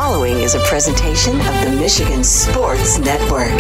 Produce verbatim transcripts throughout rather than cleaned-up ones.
following is a presentation of the Michigan Sports Network.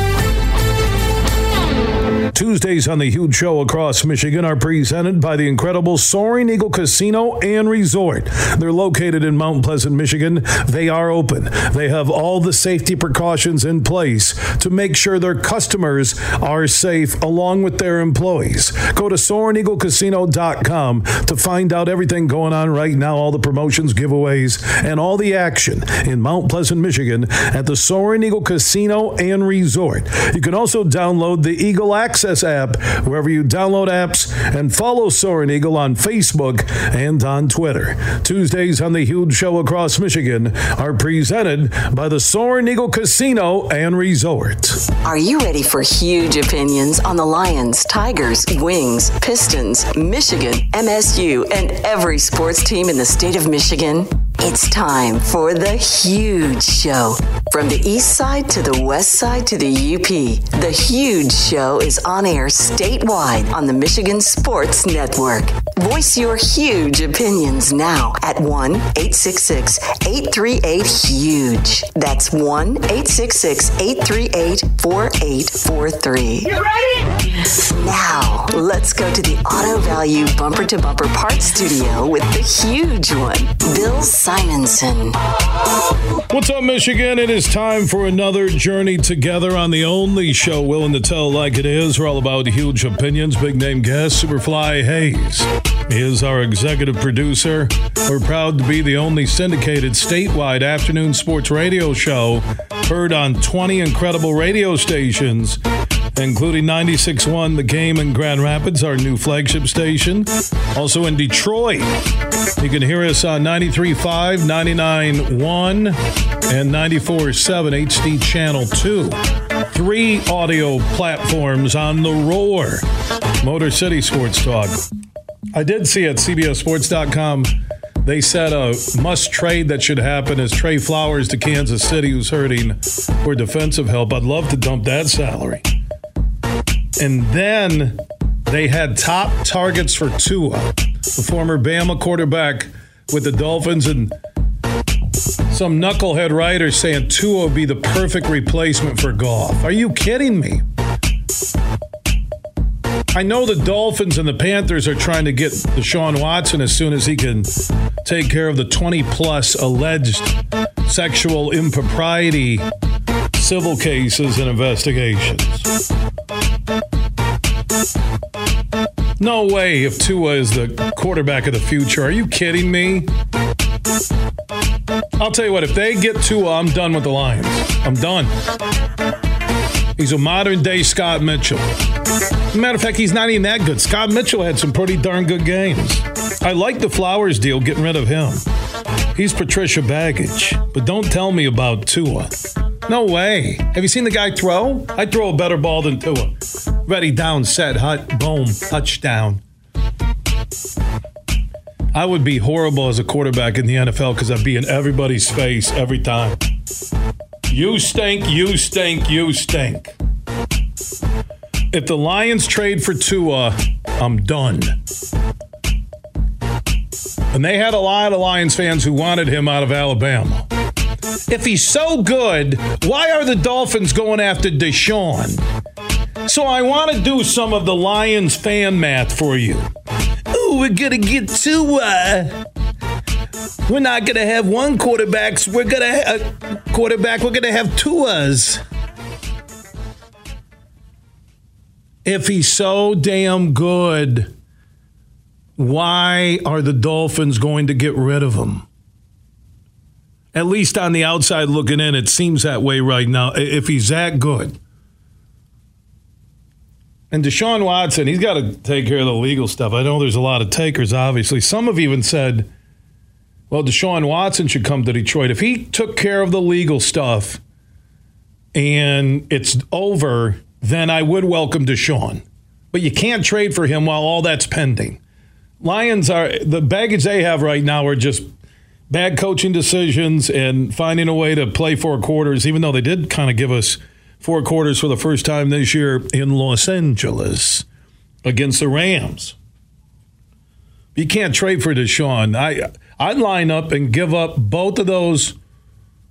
Tuesdays on the Huge Show across Michigan are presented by the incredible Soaring Eagle Casino and Resort. They're located in Mount Pleasant, Michigan. They are open. They have all the safety precautions in place to make sure their customers are safe along with their employees. Go to soaring eagle casino dot com to find out everything going on right now, all the promotions, giveaways, and all the action in Mount Pleasant, Michigan at the Soaring Eagle Casino and Resort. You can also download the Eagle Access app wherever you download apps and follow Soaring Eagle on Facebook and on Twitter. Tuesdays on the Huge Show across Michigan are presented by the Soaring Eagle Casino and Resort. Are you ready for huge opinions on the Lions, Tigers, Wings, Pistons, Michigan, M S U, and every sports team in the state of Michigan? It's time for the Huge Show. From the east side to the west side to the U P, the Huge Show is on air statewide on the Michigan Sports Network. Voice your huge opinions now at one eight six six, eight three eight, HUGE. That's one eight six six, eight three eight, four eight four three. You ready? Now, let's go to the Auto Value Bumper to Bumper Parts Studio with the huge one, Bill Simonson. What's up, Michigan? It is time for another journey together on the only show willing to tell like it is. We're all about huge opinions. Big name guest, Superfly Hayes is our executive producer. We're proud to be the only syndicated statewide afternoon sports radio show heard on twenty incredible radio stations, including ninety-six point one The Game in Grand Rapids, our new flagship station. Also in Detroit, you can hear us on ninety-three point five, ninety-nine point one, and ninety-four point seven H D Channel two. Three audio platforms on the Roar. Motor City Sports Talk. I did see at C B S Sports dot com, they said a must-trade that should happen is Trey Flowers to Kansas City, who's hurting for defensive help. I'd love to dump that salary. And then they had top targets for Tua, the former Bama quarterback with the Dolphins, and some knucklehead writer saying Tua would be the perfect replacement for Goff. Are you kidding me? I know the Dolphins and the Panthers are trying to get Deshaun Watson as soon as he can take care of the twenty-plus alleged sexual impropriety civil cases and investigations. No way if Tua is the quarterback of the future. Are you kidding me? I'll tell you what, if they get Tua, I'm done with the Lions. I'm done. He's a modern-day Scott Mitchell. As a matter of fact, he's not even that good. Scott Mitchell had some pretty darn good games. I like the Flowers deal, getting rid of him. He's Patricia Baggage. But don't tell me about Tua. No way. Have you seen the guy throw? I'd throw a better ball than Tua. Ready, down, set, hut, boom, touchdown. I would be horrible as a quarterback in the N F L because I'd be in everybody's face every time. You stink, you stink, you stink. If the Lions trade for Tua, I'm done. And they had a lot of Lions fans who wanted him out of Alabama. If he's so good, why are the Dolphins going after Deshaun? So I want to do some of the Lions fan math for you. Ooh, we're going to get Tua. We're not going to have one quarterback. We're going to have a quarterback. We're going to have Tuas. If he's so damn good, why are the Dolphins going to get rid of him? At least on the outside looking in, it seems that way right now. If he's that good. And Deshaun Watson, he's got to take care of the legal stuff. I know there's a lot of takers, obviously. Some have even said, well, Deshaun Watson should come to Detroit. If he took care of the legal stuff and it's over, then I would welcome Deshaun. But you can't trade for him while all that's pending. Lions are, the baggage they have right now are just bad coaching decisions and finding a way to play four quarters, even though they did kind of give us four quarters for the first time this year in Los Angeles against the Rams. You can't trade for Deshaun. I, I'd line up and give up both of those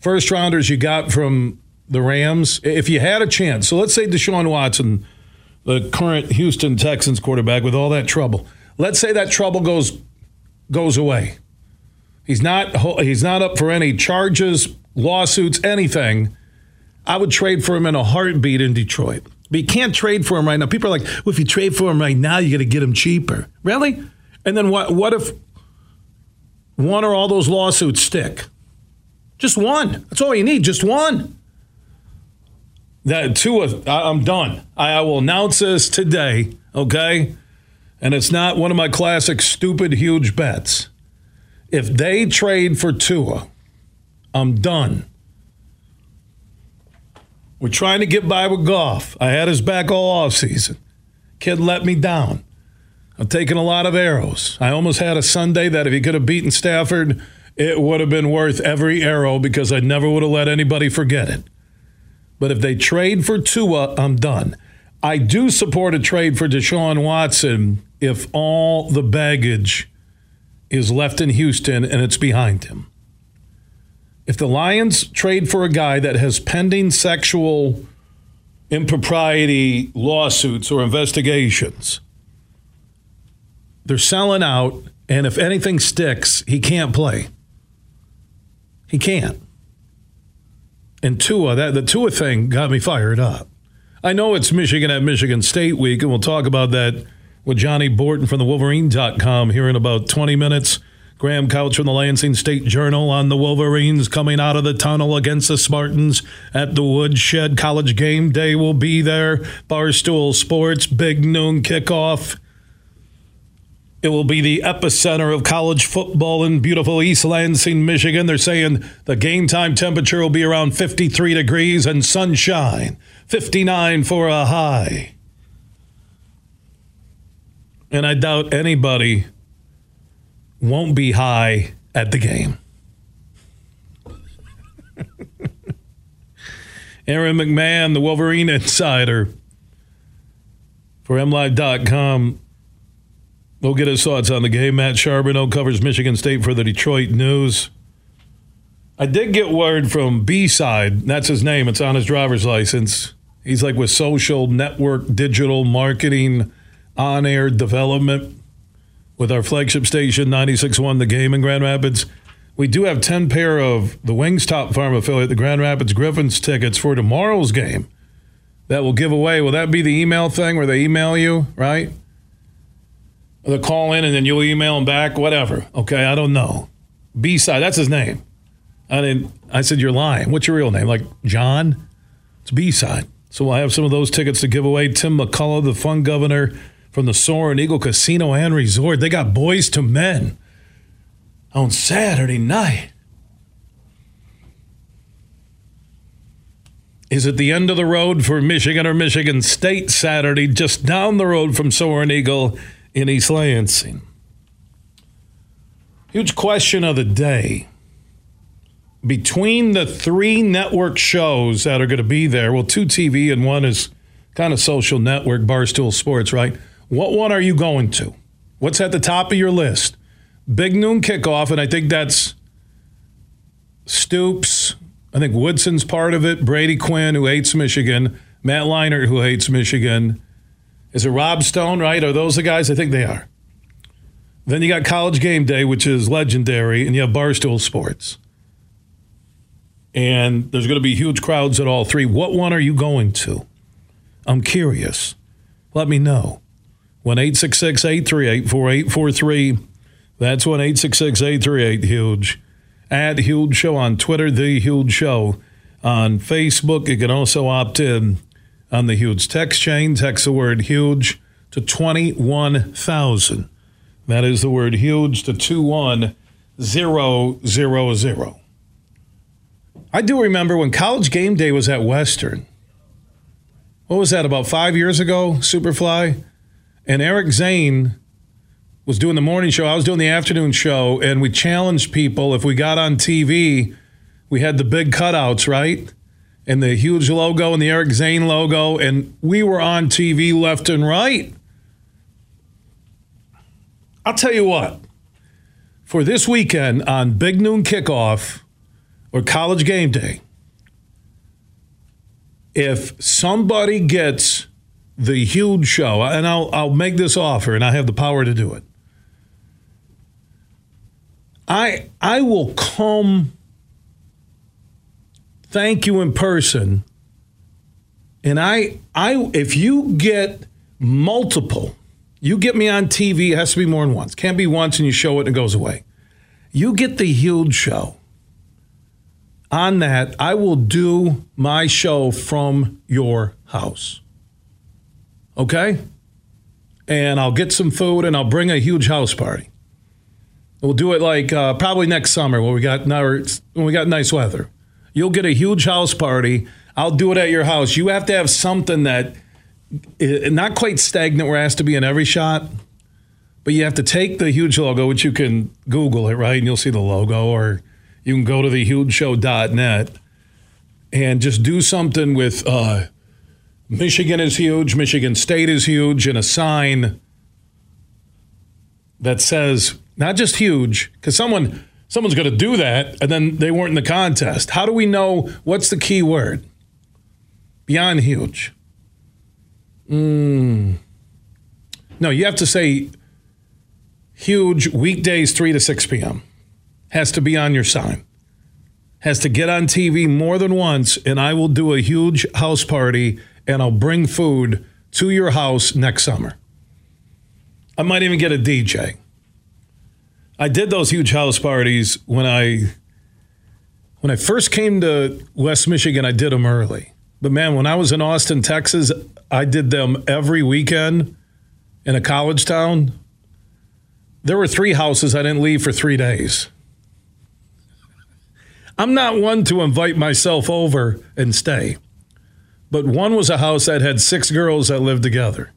first rounders you got from the Rams, if you had a chance, so let's say Deshaun Watson, the current Houston Texans quarterback, with all that trouble, let's say that trouble goes goes away. He's not he's not up for any charges, lawsuits, anything. I would trade for him in a heartbeat in Detroit. But you can't trade for him right now. People are like, well, if you trade for him right now, you got to get him cheaper. Really? And then what? What if one or all those lawsuits stick? Just one. That's all you need. Just one. That Tua, I'm done. I, I will announce this today, okay? And it's not one of my classic stupid huge bets. If they trade for Tua, I'm done. We're trying to get by with Goff. I had his back all offseason. Kid let me down. I'm taking a lot of arrows. I almost had a Sunday that if he could have beaten Stafford, it would have been worth every arrow because I never would have let anybody forget it. But if they trade for Tua, I'm done. I do support a trade for Deshaun Watson if all the baggage is left in Houston and it's behind him. If the Lions trade for a guy that has pending sexual impropriety lawsuits or investigations, they're selling out, and if anything sticks, he can't play. He can't. And Tua, that the Tua thing got me fired up. I know it's Michigan at Michigan State week, and we'll talk about that with Johnny Borton from the Wolverine dot com here in about twenty minutes. Graham Couch from the Lansing State Journal on the Wolverines coming out of the tunnel against the Spartans at the Woodshed. College game day will be there. Barstool Sports, big noon kickoff. It will be the epicenter of college football in beautiful East Lansing, Michigan. They're saying the game time temperature will be around fifty-three degrees and sunshine. fifty-nine for a high. And I doubt anybody won't be high at the game. Aaron McMahon, the Wolverine insider for M Live dot com. We'll get his thoughts on the game. Matt Charbonneau covers Michigan State for the Detroit News. I did get word from B-Side. That's his name. It's on his driver's license. He's like with social network, digital marketing, on-air development with our flagship station, ninety-six point one The Game in Grand Rapids. We do have ten pair of the Wingstop Farm affiliate, the Grand Rapids Griffins tickets for tomorrow's game that will give away. Will that be the email thing where they email you, right? Or they call in and then you'll email them back, whatever. Okay, I don't know. B-Side, that's his name. I didn't. I said, you're lying. What's your real name? Like John? It's B-Side. So we'll have some of those tickets to give away. Tim McCullough, the fun governor from the Soaring Eagle Casino and Resort. They got Boys to Men on Saturday night. Is it the end of the road for Michigan or Michigan State Saturday, just down the road from Soaring Eagle in East Lansing? Huge question of the day. Between the three network shows that are going to be there, well, two T V and one is kind of social network, Barstool Sports, right? What one are you going to? What's at the top of your list? Big noon kickoff, and I think that's Stoops. I think Woodson's part of it. Brady Quinn, who hates Michigan. Matt Leinart, who hates Michigan. Is it Rob Stone, right? Are those the guys? I think they are. Then you got College Game Day, which is legendary, and you have Barstool Sports. And there's going to be huge crowds at all three. What one are you going to? I'm curious. Let me know. one eight six six, eight three eight, four eight four three. That's one eight six six, eight three eight, HUGE. At Huge Show on Twitter, The Huge Show on Facebook. You can also opt in on the Huge text chain. Text the word HUGE to twenty-one thousand. That is the word HUGE to two one zero zero zero. I do remember when College Game Day was at Western. What was that, about five years ago, Superfly? And Eric Zane was doing the morning show. I was doing the afternoon show, and we challenged people. If we got on T V, we had the big cutouts, right? And the Huge logo and the Eric Zane logo, and we were on T V left and right. I'll tell you what. For this weekend on Big Noon Kickoff or College Game Day, if somebody gets the huge show, and I'll I'll make this offer, and I have the power to do it. I I will come thank you in person, and I I if you get multiple, you get me on T V, it has to be more than once. Can't be once and you show it and it goes away. You get the huge show. On that, I will do my show from your house. Okay? And I'll get some food and I'll bring a huge house party. We'll do it like uh, probably next summer when we got when we got nice weather. You'll get a huge house party. I'll do it at your house. You have to have something that is not quite stagnant where it has to be in every shot, but you have to take the huge logo, which you can Google it, right? And you'll see the logo, or you can go to the huge show dot net and just do something with uh, Michigan is huge, Michigan State is huge, and a sign that says, not just huge, because someone someone's going to do that, and then they weren't in the contest. How do we know what's the key word? Beyond huge. Mm. No, you have to say huge weekdays, three to six p.m. Has to be on your sign. Has to get on T V more than once, and I will do a huge house party, and I'll bring food to your house next summer. I might even get a D J. I did those huge house parties when I when I first came to West Michigan. I did them early. But man, when I was in Austin, Texas, I did them every weekend in a college town. There were three houses I didn't leave for three days. I'm not one to invite myself over and stay. But one was a house that had six girls that lived together.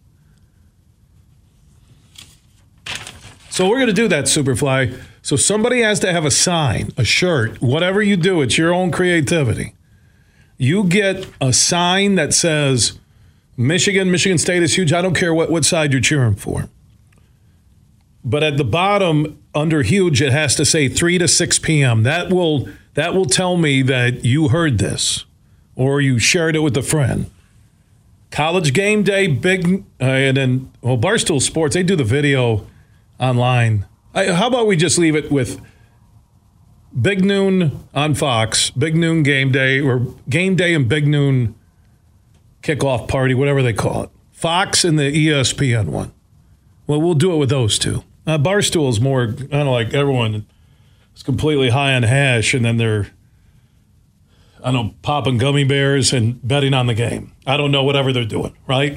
So we're going to do that, Superfly. So somebody has to have a sign, a shirt, whatever you do, it's your own creativity. You get a sign that says, Michigan, Michigan State is huge. I don't care what, what side you're cheering for. But at the bottom, under huge, it has to say three to six p.m. That will that will tell me that you heard this or you shared it with a friend. College Game Day, big, uh, and then, well, Barstool Sports, they do the video online. I, how about we just leave it with Big Noon on Fox, Big Noon Game Day, or Game Day and Big Noon Kickoff Party, whatever they call it. Fox and the E S P N one. Well, we'll do it with those two. Uh, Barstool is more kind of like everyone is completely high on hash, and then they're, I don't know, popping gummy bears and betting on the game. I don't know, whatever they're doing, right?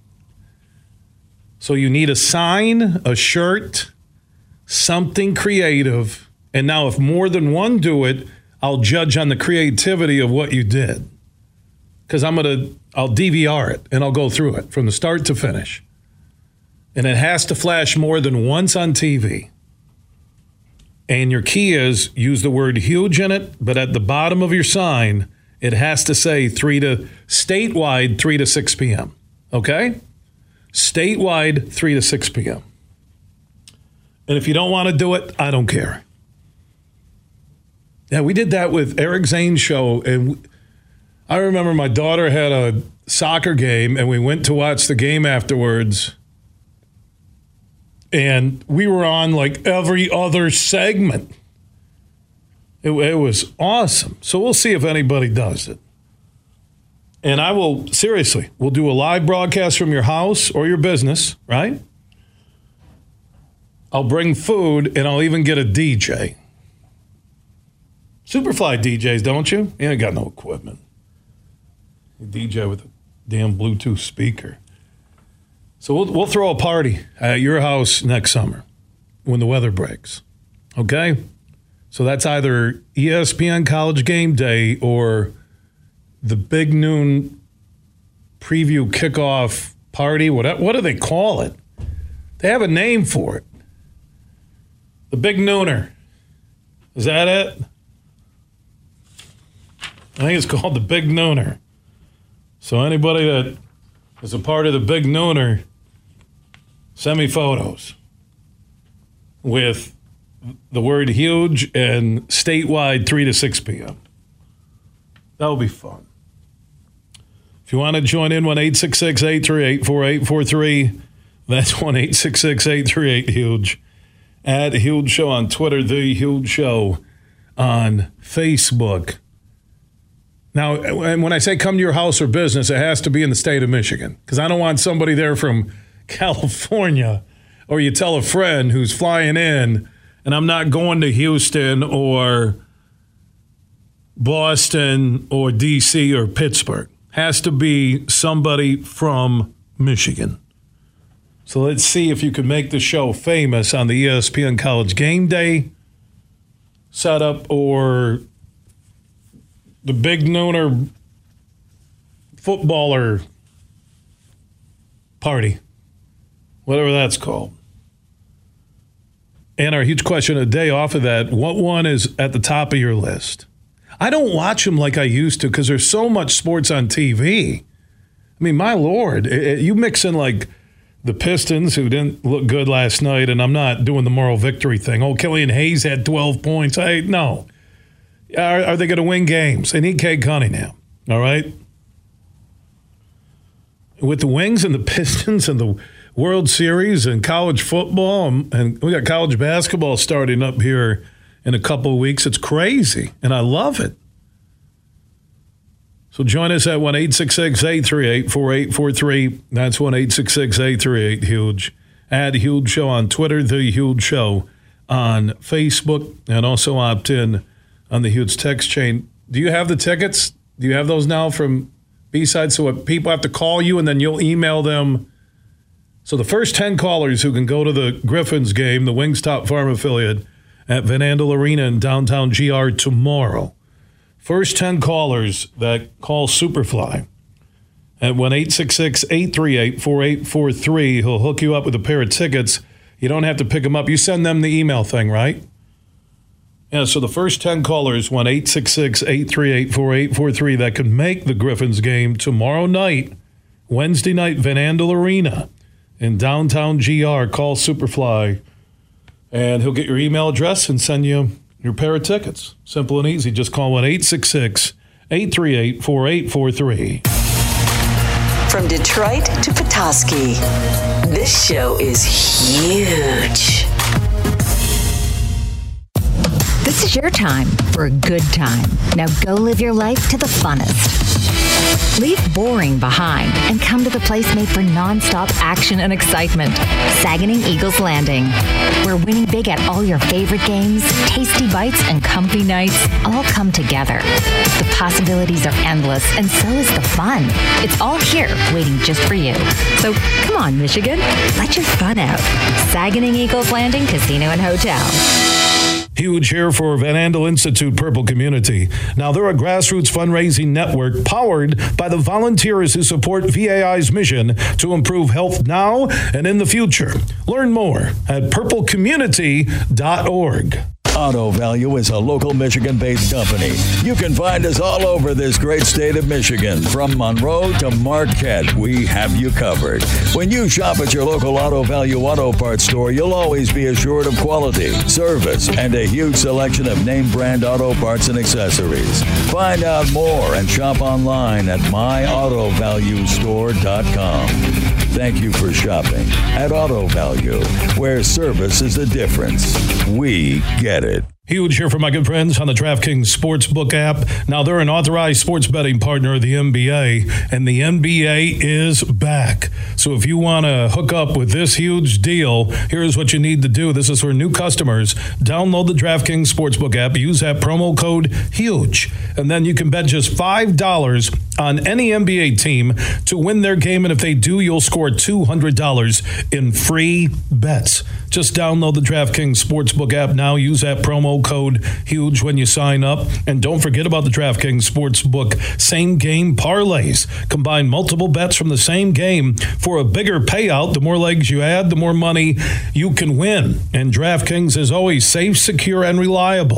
So you need a sign, a shirt, something creative. And now if more than one do it, I'll judge on the creativity of what you did. Because I'm going to, I'll D V R it and I'll go through it from the start to finish. And it has to flash more than once on T V. And your key is use the word huge in it, but at the bottom of your sign, it has to say three to, statewide, three to six p.m. Okay? Statewide, three to six p.m. And if you don't want to do it, I don't care. Yeah, we did that with Eric Zane's show, and we, I remember my daughter had a soccer game, and we went to watch the game afterwards, and we were on like every other segment. It, it was awesome. So we'll see if anybody does it. And I will, seriously, we'll do a live broadcast from your house or your business, right? I'll bring food, and I'll even get a D J. Superfly D Js, don't you? You ain't got no equipment. You D J with a damn Bluetooth speaker. So we'll we'll throw a party at your house next summer when the weather breaks. Okay? So that's either E S P N College Game Day or the Big Noon preview kickoff party. What, what do they call it? They have a name for it. The Big Nooner. Is that it? I think it's called the Big Nooner. So anybody that is a part of the Big Nooner, send me photos with the word huge and statewide three to six p.m. That will be fun. If you want to join in, one eight six six, eight three eight, four eight four three. That's one eight six six, eight three eight, HUGE. At Huge Show on Twitter, The Huge Show on Facebook. Now, when I say come to your house or business, it has to be in the state of Michigan, because I don't want somebody there from California, or you tell a friend who's flying in, and I'm not going to Houston or Boston or D C or Pittsburgh. Has to be somebody from Michigan. So let's see if you can make the show famous on the E S P N College Game Day setup or the Big Nooner footballer party, whatever that's called. And our huge question of the day off of that, what one is at the top of your list? I don't watch them like I used to because there's so much sports on T V. I mean, my Lord, it, it, you mix in like the Pistons, who didn't look good last night, and I'm not doing the moral victory thing. Oh, Killian Hayes had twelve points. I no. Are, are they going to win games? They need Cade Cunningham, all right? With the Wings and the Pistons and the World Series and college football, and, and we got college basketball starting up here in a couple of weeks. It's crazy, and I love it. So join us at one eight six six, eight three eight, four eight four three. That's one eight six six, eight three eight, HUGE. Add Huge Show on Twitter, The Huge Show on Facebook, and also opt in on the Huge text chain. Do you have the tickets? Do you have those now from B-Side? So what, people have to call you, and then you'll email them. So the first ten callers who can go to the Griffins game, the Wingstop Farm affiliate, at Van Andel Arena in downtown G R tomorrow. First ten callers that call Superfly at one eight six six, eight three eight, four eight four three. He'll hook you up with a pair of tickets. You don't have to pick them up. You send them the email thing, right? Yeah, so the first ten callers, one eight six six, eight three eight, four eight four three, that can make the Griffins game tomorrow night, Wednesday night, Van Andel Arena in downtown G R. Call Superfly, and he'll get your email address and send you your pair of tickets. Simple and easy. Just call one eight six six, eight three eight, four eight four three. From Detroit to Petoskey, this show is huge. This is your time for a good time. Now go live your life to the funnest. Leave boring behind and come to the place made for nonstop action and excitement. Saganing Eagles Landing, where winning big at all your favorite games, tasty bites, and comfy nights all come together. The possibilities are endless, and so is the fun. It's all here, waiting just for you. So come on, Michigan, let your fun out. Saganing Eagles Landing Casino and Hotel. Huge here for Van Andel Institute Purple Community. Now, they're a grassroots fundraising network powered by the volunteers who support V A I's mission to improve health now and in the future. Learn more at purple community dot org. Auto Value is a local Michigan-based company. You can find us all over this great state of Michigan. From Monroe to Marquette, we have you covered. When you shop at your local Auto Value auto parts store, you'll always be assured of quality, service, and a huge selection of name brand auto parts and accessories. Find out more and shop online at my auto value store dot com. Thank you for shopping at Auto Value, where service is the difference. We get it. Huge here for my good friends on the DraftKings Sportsbook app. Now, they're an authorized sports betting partner of the N B A, and the N B A is back. So if you want to hook up with this huge deal, here's what you need to do. This is for new customers. Download the DraftKings Sportsbook app. Use that promo code HUGE, and then you can bet just five dollars on any N B A team to win their game, and if they do, you'll score two hundred dollars in free bets. Just download the DraftKings Sportsbook app now. Use that promo code HUGE when you sign up. And don't forget about the DraftKings Sportsbook same game parlays. Combine multiple bets from the same game for a bigger payout. The more legs you add, the more money you can win. And DraftKings is always safe, secure, and reliable.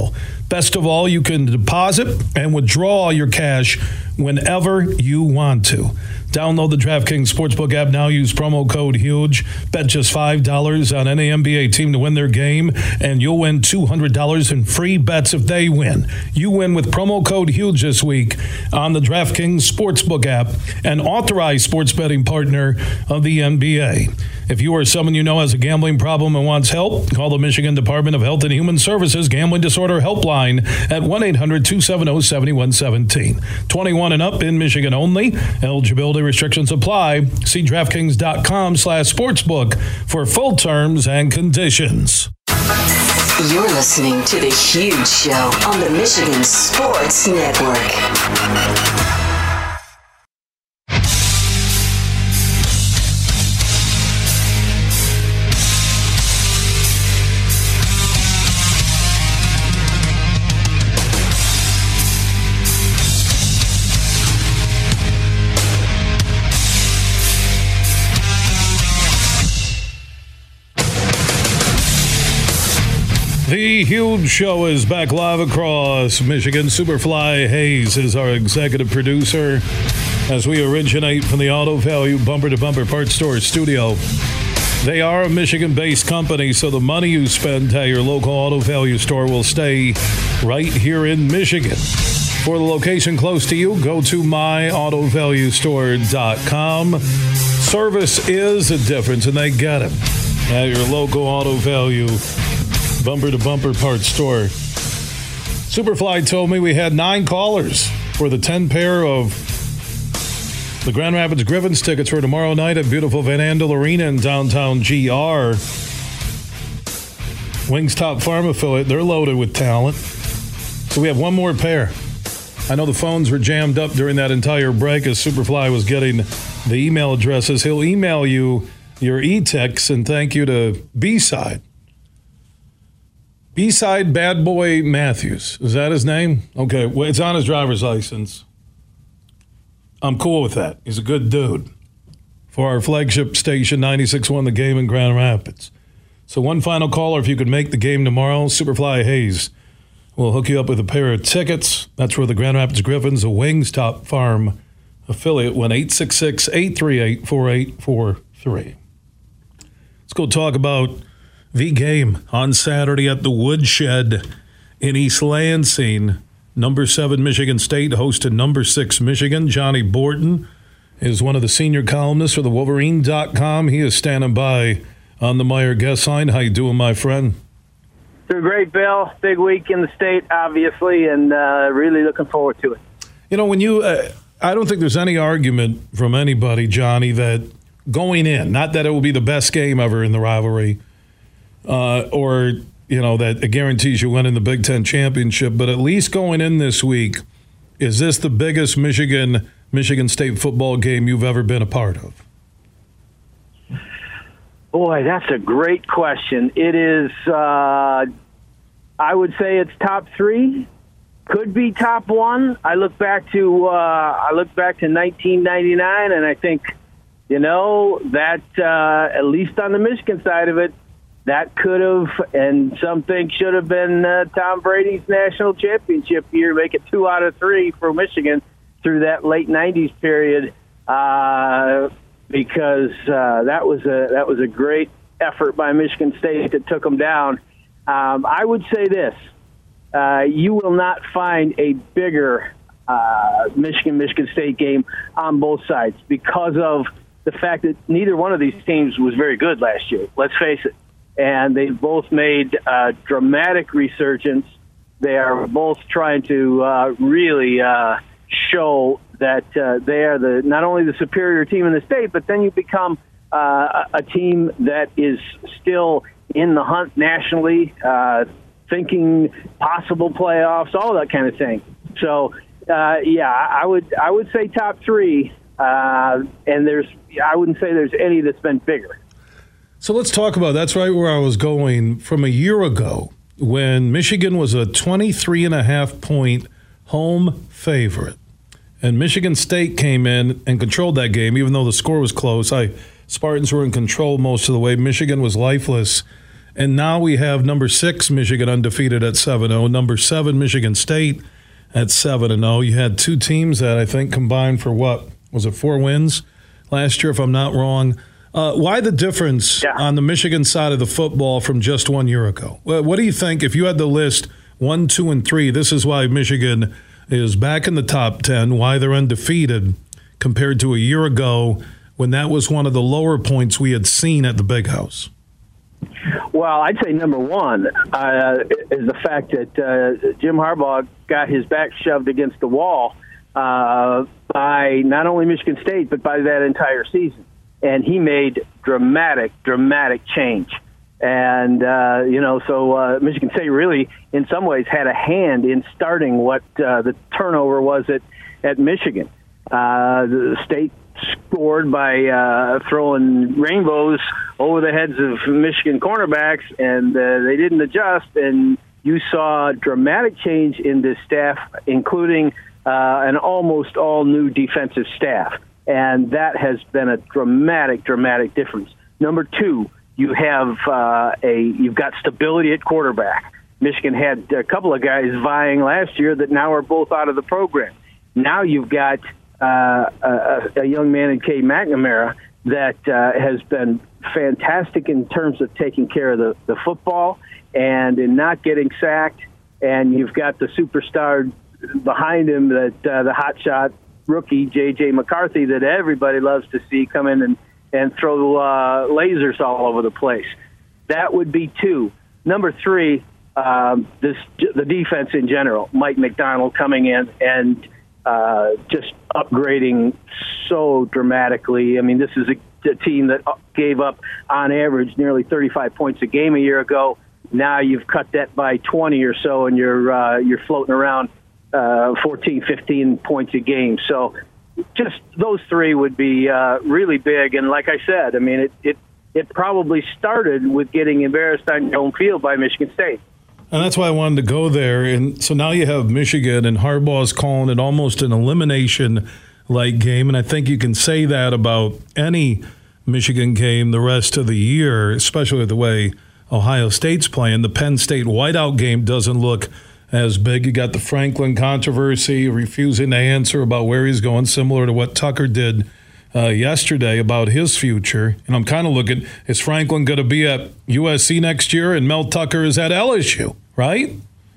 Best of all, you can deposit and withdraw your cash whenever you want to. Download the DraftKings Sportsbook app now. Use promo code HUGE. Bet just five dollars on any N B A team to win their game, and you'll win two hundred dollars in free bets if they win. You win with promo code HUGE this week on the DraftKings Sportsbook app, an authorized sports betting partner of the N B A. If you or someone you know has a gambling problem and wants help, call the Michigan Department of Health and Human Services Gambling Disorder Helpline at one eight hundred two seven zero seven one one seven. twenty-one and up in Michigan only. Eligibility restrictions apply. See DraftKings.com slash sportsbook for full terms and conditions. You're listening to The Huge Show on the Michigan Sports Network. The Huge Show is back live across Michigan. Superfly Hayes is our executive producer as we originate from the Auto Value Bumper to Bumper Parts Store studio. They are a Michigan-based company, so the money you spend at your local Auto Value store will stay right here in Michigan. For the location close to you, go to my auto value store dot com. Service is a difference, and they get it at your local Auto Value Bumper to Bumper Parts Store. Superfly told me we had nine callers for the ten pair of the Grand Rapids Griffins tickets for tomorrow night at beautiful Van Andel Arena in downtown G R. Wings Top Farm affiliate, they're loaded with talent. So we have one more pair. I know the phones were jammed up during that entire break as Superfly was getting the email addresses. He'll email you your e-text and thank you to B-Side. B-Side Bad Boy Matthews. Is that his name? Okay, well, it's on his driver's license. I'm cool with that. He's a good dude. For our flagship station, ninety-six point one The Game in Grand Rapids. So one final caller, if you could make the game tomorrow, Superfly Hayes will hook you up with a pair of tickets. That's where the Grand Rapids Griffins, a Wings Top Farm affiliate, one eight six six, eight three eight, four eight four three. Let's go talk about the game on Saturday at the Woodshed in East Lansing. Number seven Michigan State hosted number six Michigan. Johnny Borton is one of the senior columnists for the Wolverine dot com. He is standing by on the Meyer guest line. How you doing, my friend? Doing great, Bill. Big week in the state, obviously, and uh, really looking forward to it. You know, when you, uh, I don't think there's any argument from anybody, Johnny, that going in, not that it will be the best game ever in the rivalry, Uh, or, you know, that it guarantees you winning the Big Ten championship. But at least going in this week, is this the biggest Michigan Michigan State football game you've ever been a part of? Boy, that's a great question. It is, uh, I would say it's top three. Could be top one. I look back to uh, I look back to nineteen ninety-nine, and I think, you know, that uh, at least on the Michigan side of it, that could have, and some think should have been uh, Tom Brady's national championship year, make it two out of three for Michigan through that late nineties period, uh, because uh, that was a that was a great effort by Michigan State that took them down. Um, I would say this: uh, you will not find a bigger uh, Michigan Michigan State game on both sides because of the fact that neither one of these teams was very good last year. Let's face it. And they both made a dramatic resurgence. They are both trying to uh, really uh, show that uh, they are the not only the superior team in the state, but then you become uh, a team that is still in the hunt nationally, uh, thinking possible playoffs, all that kind of thing. So, uh, yeah, I would I would say top three, uh, and there's I wouldn't say there's any that's been bigger. So let's talk about, that's right where I was going from a year ago when Michigan was a twenty-three and a half point home favorite. And Michigan State came in and controlled that game, even though the score was close. I Spartans were in control most of the way. Michigan was lifeless And now we have number six, Michigan, undefeated at seven and oh. Number seven, Michigan State at seven and oh. You had two teams that I think combined for what? Was it four wins last year, if I'm not wrong? Uh, why the difference yeah. on the Michigan side of the football from just one year ago? What do you think, if you had the list one, two, and three, this is why Michigan is back in the top ten, why they're undefeated compared to a year ago when that was one of the lower points we had seen at the Big House? Well, I'd say number one uh, is the fact that uh, Jim Harbaugh got his back shoved against the wall uh, by not only Michigan State, but by that entire season. And he made dramatic, dramatic change. And, uh, you know, so uh, Michigan State really, in some ways, had a hand in starting what uh, the turnover was at, at Michigan. Uh, the state scored by uh, throwing rainbows over the heads of Michigan cornerbacks, and uh, they didn't adjust. And you saw dramatic change in this staff, including uh, an almost all-new defensive staff. And that has been a dramatic, dramatic difference. Number two, you have uh, a you've got stability at quarterback. Michigan had a couple of guys vying last year that now are both out of the program. Now you've got uh, a, a young man in Cade McNamara that uh, has been fantastic in terms of taking care of the, the football and in not getting sacked. And you've got the superstar behind him, that uh, the hotshot rookie J J McCarthy, that everybody loves to see come in and, and throw uh, lasers all over the place. That would be two. Number three, um, this the defense in general. Mike McDonald coming in and uh, just upgrading so dramatically. I mean, this is a, a team that gave up, on average, nearly thirty-five points a game a year ago. Now you've cut that by twenty or so, and you're uh, you're floating around Uh, fourteen, fifteen points a game. So just those three would be uh, really big. And like I said, I mean, it, it, it probably started with getting embarrassed on your own field by Michigan State. And that's why I wanted to go there. And so now you have Michigan, and Harbaugh's calling it almost an elimination-like game. And I think you can say that about any Michigan game the rest of the year, especially the way Ohio State's playing. The Penn State whiteout game doesn't look as big. You got the Franklin controversy, refusing to answer about where he's going, similar to what Tucker did uh, yesterday about his future. And I'm kind of looking, is Franklin going to be at U S C next year and Mel Tucker is at L S U, right?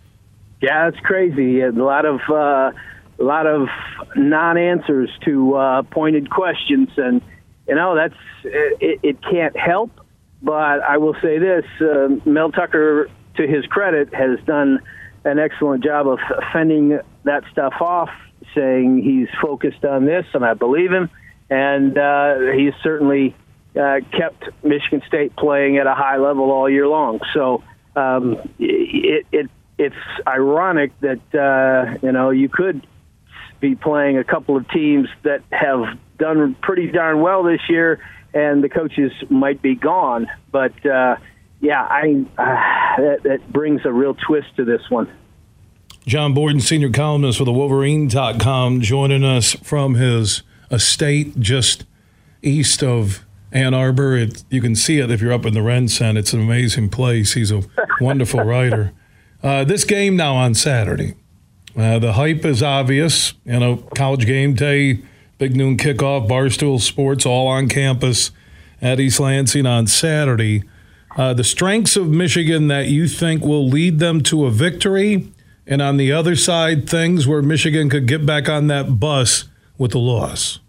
Yeah, it's crazy. A lot of uh, a lot of non-answers to uh, pointed questions, and you know that's it, it can't help. But I will say this: uh, Mel Tucker, to his credit, has done an excellent job of fending that stuff off, saying he's focused on this, and I believe him. And uh, he's certainly uh, kept Michigan State playing at a high level all year long. So um, it, it it's ironic that uh, you know you could be playing a couple of teams that have done pretty darn well this year, and the coaches might be gone, but. Uh, Yeah, I uh, that, that brings a real twist to this one. John Borden, senior columnist for the Wolverine dot com, joining us from his estate just east of Ann Arbor. It, you can see it if you're up in the RenCen. It's an amazing place. He's a wonderful writer. Uh, this game now on Saturday. Uh, the hype is obvious. You know, College game day, big noon kickoff, Barstool Sports, all on campus at East Lansing on Saturday. Uh, the strengths of Michigan that you think will lead them to a victory, and on the other side, things where Michigan could get back on that bus with a loss.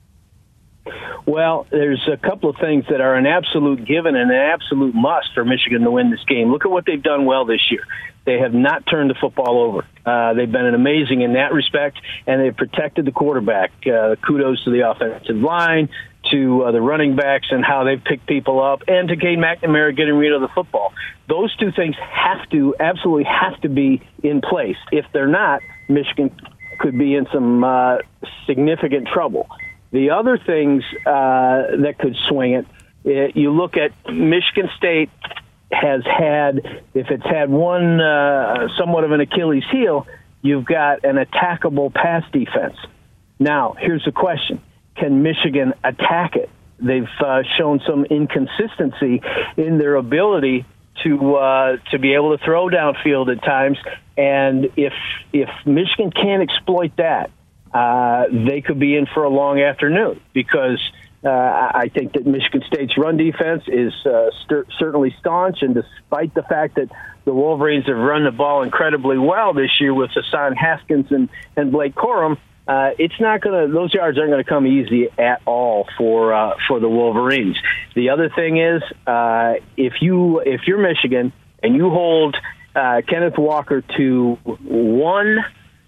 Well, there's a couple of things that are an absolute given and an absolute must for Michigan to win this game. Look at what they've done well this year. They have not turned the football over. Uh, they've been amazing in that respect, and they've protected the quarterback. Uh, kudos to the offensive line, to uh, the running backs and how they've picked people up, and to Cade McNamara getting rid of the football. Those two things have to, absolutely have to be in place. If they're not, Michigan could be in some uh, significant trouble. The other things uh, that could swing it, it, you look at Michigan State has had, if it's had one uh, somewhat of an Achilles heel, you've got an attackable pass defense. Now, here's the question. Can Michigan attack it? They've uh, shown some inconsistency in their ability to uh, to be able to throw downfield at times. And if if Michigan can't exploit that, uh, they could be in for a long afternoon, because uh, I think that Michigan State's run defense is uh, st- certainly staunch. And despite the fact that the Wolverines have run the ball incredibly well this year with Hassan Haskins and, and Blake Corum, Uh, it's not going to; those yards aren't going to come easy at all for uh, for the Wolverines. The other thing is, uh, if you if you're Michigan and you hold uh, Kenneth Walker to one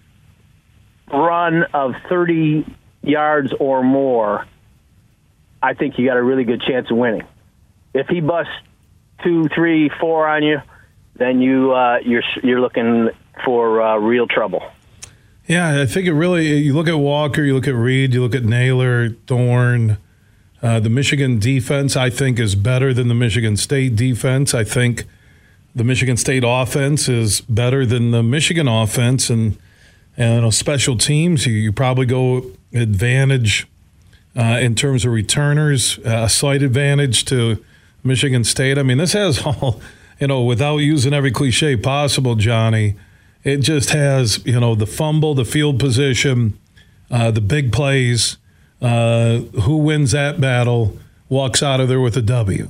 run of thirty yards or more, I think you got a really good chance of winning. If he busts two, three, four on you, then you uh, you're you're looking for uh, real trouble. Yeah, I think it really, you look at Walker, you look at Reed, you look at Naylor, Thorne. Uh, the Michigan defense, I think, is better than the Michigan State defense. I think the Michigan State offense is better than the Michigan offense. And, and you know, special teams, you, you probably go advantage uh, in terms of returners, a uh, slight advantage to Michigan State. I mean, this has all, you know, without using every cliche possible, Johnny, it just has, you know, the fumble, the field position, uh, the big plays. Uh, who wins that battle walks out of there with a W.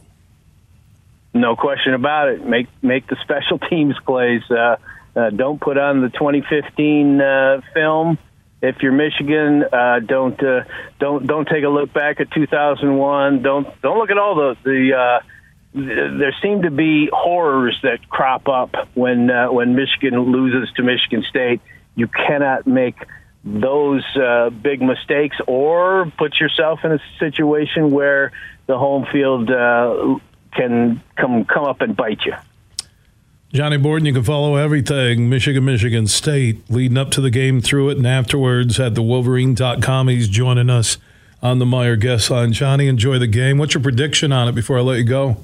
No question about it. Make make the special teams plays. Uh, uh, don't put on the twenty fifteen uh, film. If you're Michigan, uh, don't uh, don't don't take a look back at two thousand one. Don't don't look at all the the. Uh, There seem to be horrors that crop up when uh, when Michigan loses to Michigan State. You cannot make those uh, big mistakes or put yourself in a situation where the home field uh, can come come up and bite you. Johnny Borden, you can follow everything Michigan, Michigan State, leading up to the game, through it, and afterwards at the wolverine dot com. He's joining us on the Meijer guest line. Johnny, enjoy the game. What's your prediction on it before I let you go?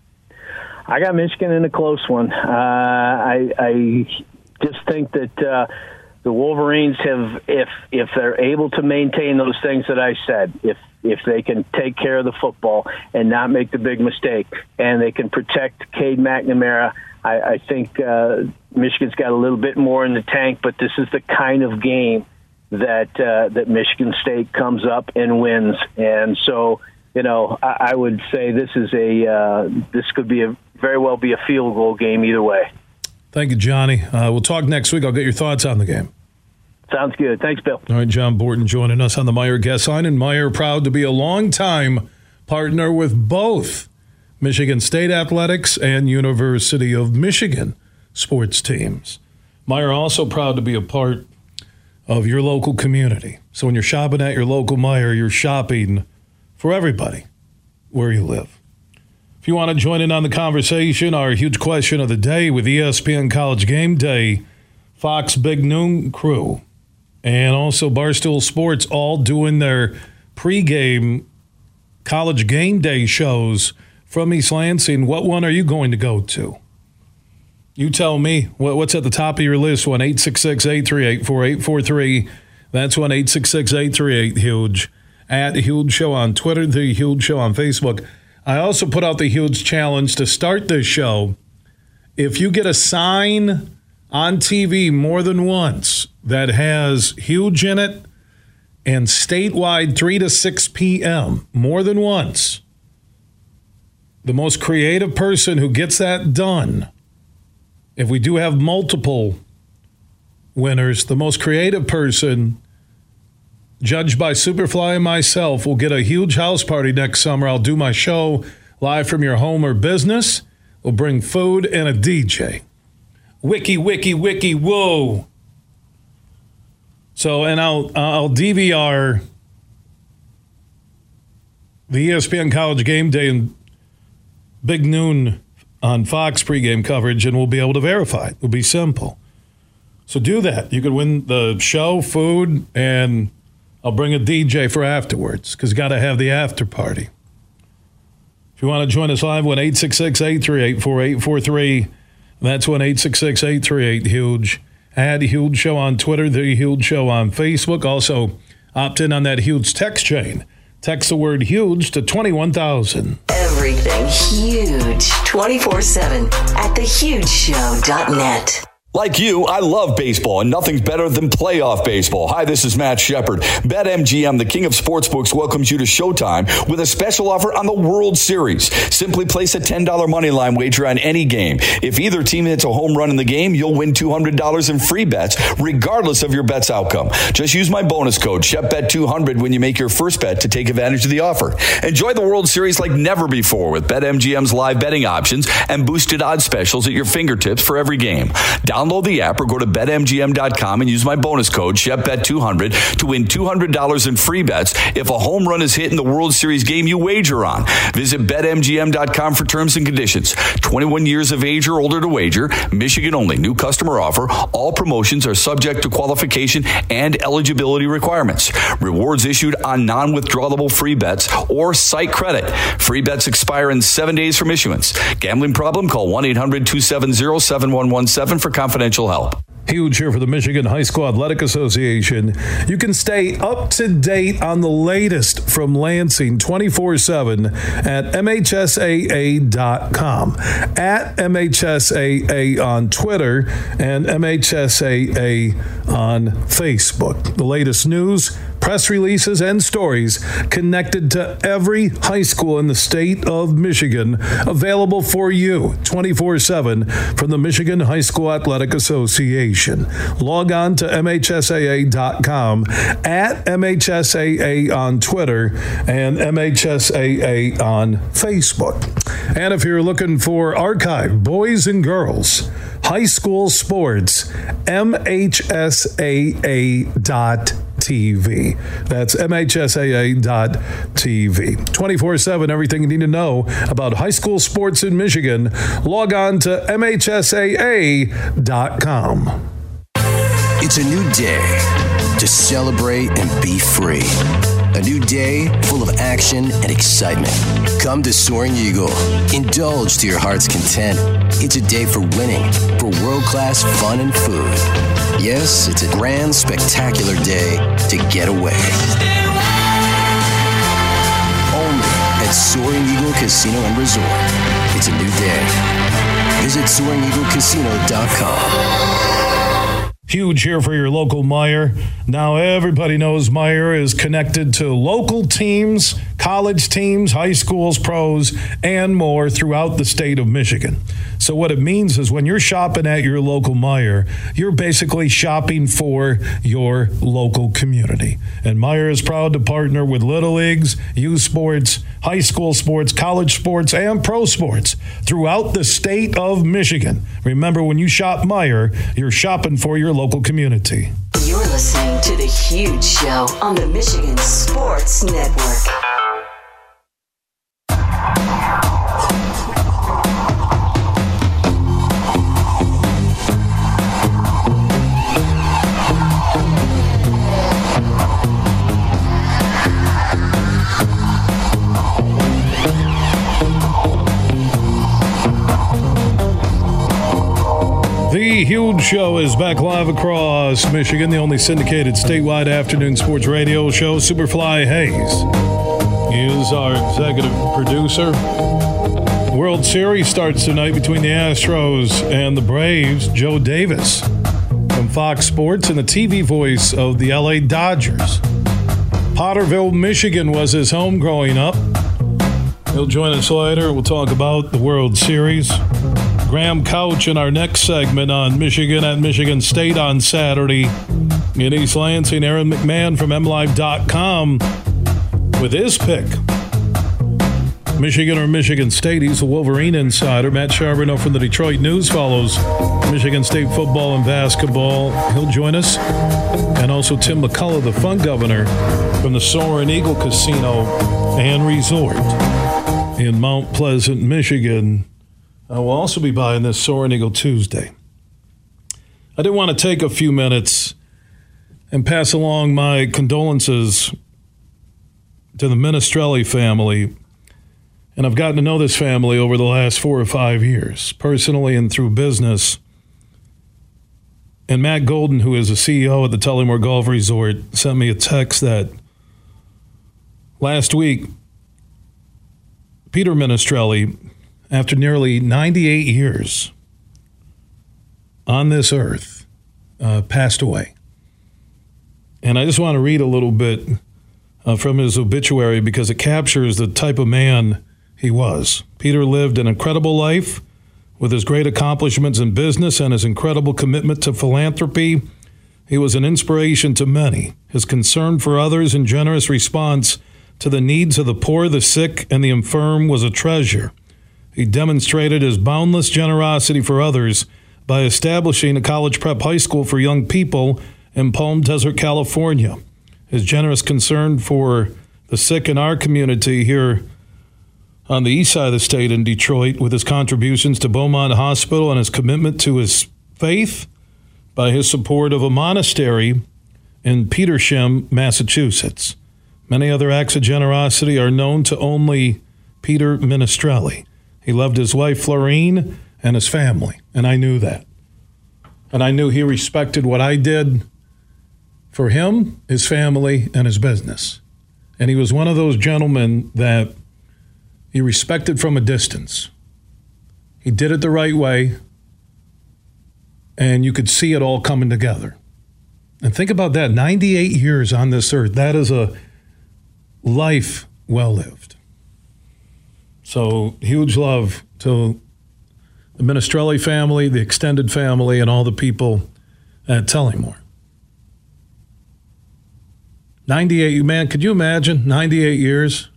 I got Michigan in a close one. Uh, I, I just think that uh, the Wolverines have, if if they're able to maintain those things that I said, if if they can take care of the football and not make the big mistake, and they can protect Cade McNamara, I, I think uh, Michigan's got a little bit more in the tank. But this is the kind of game that uh, that Michigan State comes up and wins, and so. You know, I, I would say this is a uh, this could be a very well be a field goal game either way. Thank you, Johnny. Uh, we'll talk next week. I'll get your thoughts on the game. Sounds good. Thanks, Bill. All right, John Borden joining us on the Meijer guest line, and Meijer proud to be a longtime partner with both Michigan State Athletics and University of Michigan sports teams. Meijer also proud to be a part of your local community. So when you're shopping at your local Meijer, you're shopping for everybody where you live. If you want to join in on the conversation, our huge question of the day with E S P N College Game Day, Fox Big Noon crew, and also Barstool Sports all doing their pregame College Game Day shows from East Lansing. What one are you going to go to? You tell me. What's at the top of your list? one eight six six, eight three eight, four eight four three. That's one eight six six, eight three eight, HUGE. At Huge Show on Twitter, The Huge Show on Facebook. I also put out the Huge Challenge to start this show. If you get a sign on T V more than once that has Huge in it and statewide three to six p.m. more than once, the most creative person who gets that done, if we do have multiple winners, the most creative person, judged by Superfly and myself, will get a huge house party next summer. I'll do my show live from your home or business. We'll bring food and a D J. Wiki, wiki, wiki, whoa. So, and I'll I'll D V R the E S P N College Game Day and Big Noon on Fox pregame coverage, and we'll be able to verify it. It'll be simple. So do that. You could win the show, food, and I'll bring a D J for afterwards, because you got to have the after party. If you want to join us live, one eight six six, eight three eight, four eight four three. That's one eight six six, eight three eight, HUGE. Add Huge Show on Twitter, The Huge Show on Facebook. Also, opt in on that Huge text chain, Text the word huge to twenty-one thousand. Everything huge twenty-four seven at the huge show dot net. Like you, I love baseball, and nothing's better than playoff baseball. Hi, this is Matt Shepard. BetMGM, the king of sportsbooks, welcomes you to Showtime with a special offer on the World Series. Simply place a ten dollars moneyline wager on any game. If either team hits a home run in the game, you'll win two hundred dollars in free bets, regardless of your bet's outcome. Just use my bonus code, Shep Bet two hundred, when you make your first bet to take advantage of the offer. Enjoy the World Series like never before with BetMGM's live betting options and boosted odds specials at your fingertips for every game. Download the app or go to Bet M G M dot com and use my bonus code Shep Bet two hundred to win two hundred dollars in free bets if a home run is hit in the World Series game you wager on. Visit Bet M G M dot com for terms and conditions. twenty-one years of age or older to wager. Michigan only. New customer offer. All promotions are subject to qualification and eligibility requirements. Rewards issued on non-withdrawable free bets or site credit. Free bets expire in seven days from issuance. Gambling problem? Call one eight hundred two seven zero seven one one seven for confidential help. Huge here for the Michigan High School Athletic Association. You can stay up to date on the latest from Lansing twenty-four seven at M H S A A dot com, at M H S A A on Twitter, and M H S A A on Facebook. The latest news, press releases, and stories connected to every high school in the state of Michigan, available for you twenty-four seven from the Michigan High School Athletic Association. Log on to M H S A A dot com, at M H S A A on Twitter, and M H S A A on Facebook. And if you're looking for archive boys and girls high school sports, M H S A A dot T V. That's M H S A A dot T V. twenty-four seven, everything you need to know about high school sports in Michigan. Log on to M H S A A dot com. It's a new day to celebrate and be free. A new day full of action and excitement. Come to Soaring Eagle. Indulge to your heart's content. It's a day for winning, for world-class fun and food. Yes, it's a grand, spectacular day to get away. Only at Soaring Eagle Casino and Resort. It's a new day. Visit Soaring Eagle Casino dot com. Huge here for your local Meijer. Now everybody knows Meijer is connected to local teams, college teams, high schools, pros, and more throughout the state of Michigan. So what it means is when you're shopping at your local Meijer, you're basically shopping for your local community. And Meijer is proud to partner with Little Leagues, youth sports, high school sports, college sports, and pro sports throughout the state of Michigan. Remember, when you shop Meijer, you're shopping for your local community. You're listening to The Huge Show on the Michigan Sports Network. The Huge Show is back live across Michigan, the only syndicated statewide afternoon sports radio show. Superfly Hayes is our executive producer. World Series starts tonight between the Astros and the Braves. Joe Davis from Fox Sports and the T V voice of the L A Dodgers. Potterville, Michigan was his home growing up. He'll join us later. We'll talk about the World Series. Graham Couch in our next segment on Michigan at Michigan State on Saturday. In East Lansing, Aaron McMahon from M Live dot com with his pick. Michigan or Michigan State. He's a Wolverine insider. Matt Charbonneau from the Detroit News follows Michigan State football and basketball. He'll join us. And also Tim McCullough, the fun governor from the Soaring Eagle Casino and Resort in Mount Pleasant, Michigan. I will also be buying this Soaring Eagle Tuesday. I did want to take a few minutes and pass along my condolences to the Minestrelli family. And I've gotten to know this family over the last four or five years, personally and through business. And Matt Golden, who is the C E O at the Tullymore Golf Resort, sent me a text that last week, Peter Minestrelli, after nearly ninety-eight years on this earth, uh, passed away. And I just want to read a little bit uh, from his obituary because it captures the type of man he was. Peter lived an incredible life with his great accomplishments in business and his incredible commitment to philanthropy. He was an inspiration to many. His concern for others and generous response to the needs of the poor, the sick, and the infirm was a treasure. He demonstrated his boundless generosity for others by establishing a college prep high school for young people in Palm Desert, California. His generous concern for the sick in our community here on the east side of the state in Detroit, with his contributions to Beaumont Hospital and his commitment to his faith by his support of a monastery in Petersham, Massachusetts. Many other acts of generosity are known to only Peter Minestrelli. He loved his wife, Florine, and his family, and I knew that. And I knew he respected what I did for him, his family, and his business. And he was one of those gentlemen that he respected from a distance. He did it the right way, and you could see it all coming together. And think about that, ninety-eight years on this earth. That is a life well lived. So huge love to the Minestrelli family, the extended family, and all the people at Tullymore. ninety-eight, man, could you imagine ninety-eight years?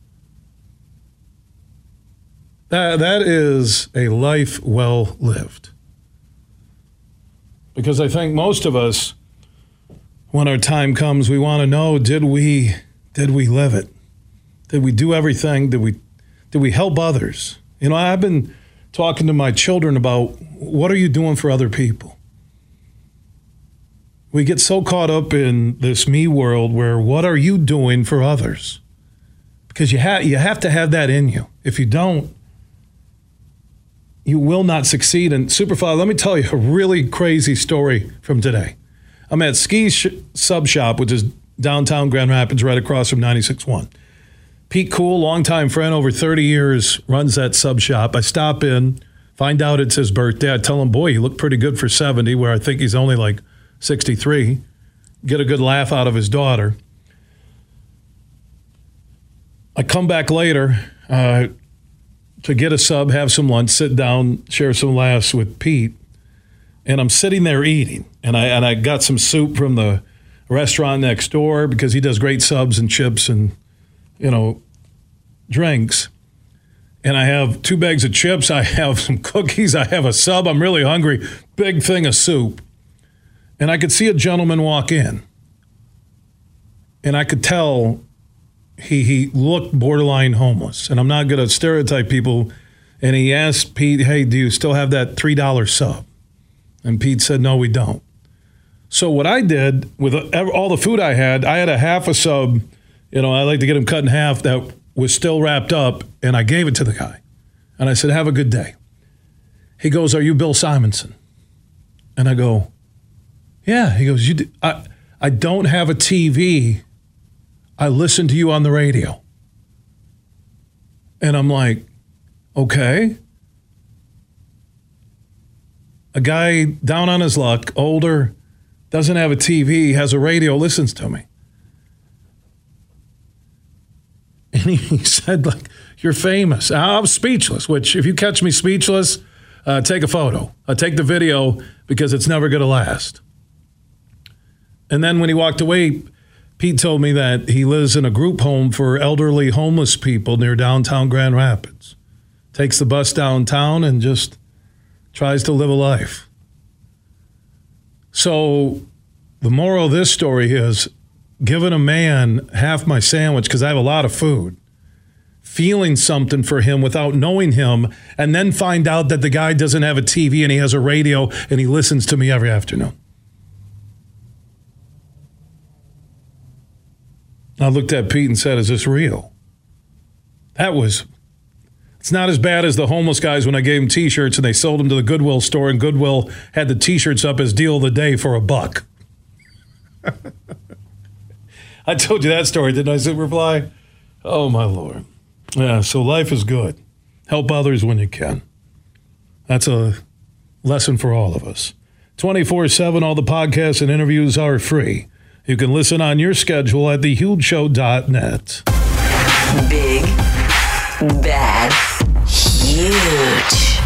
That, that is a life well lived. Because I think most of us, when our time comes, we want to know, did we did we live it? Did we do everything? Did we did we help others? You know, I've been talking to my children about, what are you doing for other people? We get so caught up in this me world where, what are you doing for others? Because you have you have to have that in you. If you don't, you will not succeed. And Superfly, let me tell you a really crazy story from today. I'm at Ski's sh- Sub Shop, which is downtown Grand Rapids, right across from ninety-six point one. Pete Cool, longtime friend, over thirty years, runs that sub shop. I stop in, find out it's his birthday. I tell him, boy, you look pretty good for seventy, where I think he's only like sixty-three. Get a good laugh out of his daughter. I come back later uh, to get a sub, have some lunch, sit down, share some laughs with Pete. And I'm sitting there eating. And I and I got some soup from the restaurant next door because he does great subs and chips and, you know, drinks. And I have two bags of chips. I have some cookies. I have a sub. I'm really hungry. Big thing of soup. And I could see a gentleman walk in. And I could tell he he looked borderline homeless. And I'm not going to stereotype people. And he asked Pete, hey, do you still have that three dollar sub? And Pete said, no, we don't. So what I did with all the food I had, I had a half a sub. You know, I like to get them cut in half that was still wrapped up, and I gave it to the guy. And I said, have a good day. He goes, are you Bill Simonson? And I go, yeah. He goes, you do, I, I don't have a T V. I listen to you on the radio. And I'm like, okay. A guy down on his luck, older, doesn't have a T V, has a radio, listens to me. And he said, like, you're famous. I was speechless, which if you catch me speechless, uh, take a photo. Uh, take the video because it's never going to last. And then when he walked away, Pete told me that he lives in a group home for elderly homeless people near downtown Grand Rapids. Takes the bus downtown and just tries to live a life. So the moral of this story is, giving a man half my sandwich because I have a lot of food, feeling something for him without knowing him, and then find out that the guy doesn't have a T V and he has a radio and he listens to me every afternoon. I looked at Pete and said, is this real? That was, it's not as bad as the homeless guys when I gave them T-shirts and they sold them to the Goodwill store, and Goodwill had the T-shirts up as deal of the day for a buck. I told you that story, didn't I, Superfly? Oh, my Lord. Yeah, so life is good. Help others when you can. That's a lesson for all of us. twenty-four seven, all the podcasts and interviews are free. You can listen on your schedule at the huge show dot net. Big, bad, huge.